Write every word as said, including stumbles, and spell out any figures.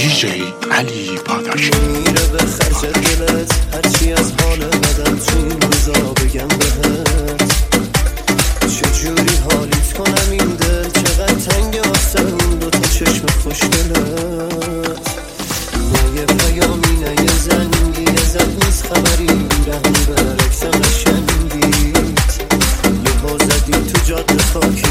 دیجی علی پاداش میره به خرج دلت، هرچی از حال بدم تو این روزا بگم بهت. چجوری حالیت کنم این دل، چقدر تنگ واسه اون دوتا چشم خوشگلت. نه یه پیامی نه یه زنگی، یه زد نیست خبری رهی برکس قشنگیت. یهو زدی تو جاده خاکی